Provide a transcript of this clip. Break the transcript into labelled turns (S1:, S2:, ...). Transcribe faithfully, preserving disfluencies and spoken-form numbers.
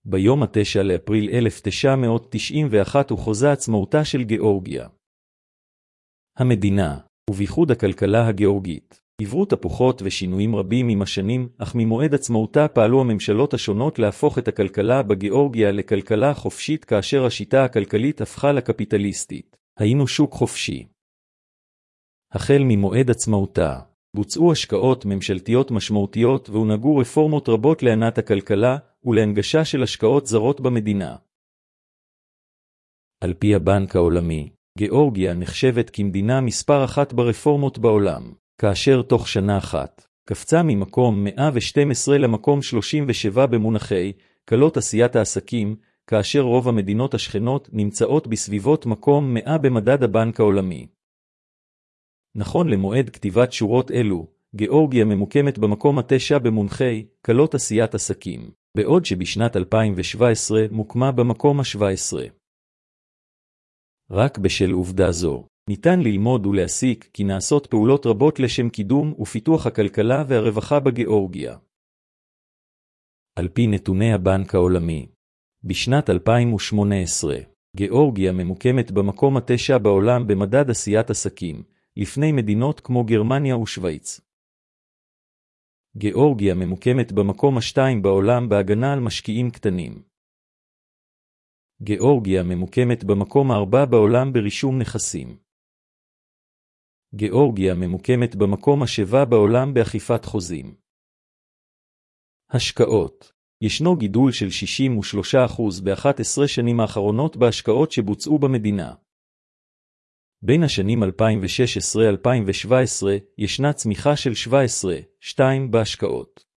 S1: ביום התשע לאפריל אלף תשע מאות תשעים ואחת הוכרזה עצמאותה של גאורגיה. המדינה, ובייחוד הכלכלה הגאורגית, עברו תפוחות ושינויים רבים עם השנים, אך ממועד עצמאותה פעלו הממשלות השונות להפוך את הכלכלה בגאורגיה לכלכלה חופשית, כאשר השיטה הכלכלית הפכה לקפיטליסטית. היינו שוק חופשי. החל ממועד עצמאותה, בוצעו השקעות ממשלתיות משמעותיות והונהגו רפורמות רבות להנעת הכלכלה ולהנגשה של השקעות זרות במדינה. על פי הבנק העולמי, גאורגיה נחשבת כמדינה מספר אחת ברפורמות בעולם, כאשר תוך שנה אחת קפצה ממקום מאה ושתים עשרה למקום שלושים ושבע במונחי קלות עשיית העסקים, כאשר רוב המדינות השכנות נמצאות בסביבות מקום מאה במדד הבנק העולמי. נכון למועד כתיבת שורות אלו, גאורגיה ממוקמת במקום התשע במונחי קלות עשיית עסקים, בעוד שבשנת אלפיים שבע עשרה מוקמה במקום ה-שבע עשרה. רק בשל עובדה זו, ניתן ללמוד ולהסיק כי נעשות פעולות רבות לשם קידום ופיתוח הכלכלה והרווחה בגאורגיה. על פי נתוני הבנק העולמי, בשנת אלפיים ושמונה עשרה, גאורגיה ממוקמת במקום התשע בעולם במדד עשיית עסקים, לפני מדינות כמו גרמניה ושוויץ. גאורגיה ממוקמת במקום השתיים בעולם בהגנה על משקיעים קטנים. גאורגיה ממוקמת במקום הארבע בעולם ברישום נכסים. גאורגיה ממוקמת במקום השבע בעולם באכיפת חוזים. השקעות. ישנו גידול של שישים ושלושה אחוז ב-אחת עשרה שנים האחרונות בהשקעות שבוצעו במדינה. בין השנים אלפיים ושש עשרה עד אלפיים שבע עשרה ישנה צמיחה של שבע עשרה נקודה שתיים בהשקעות.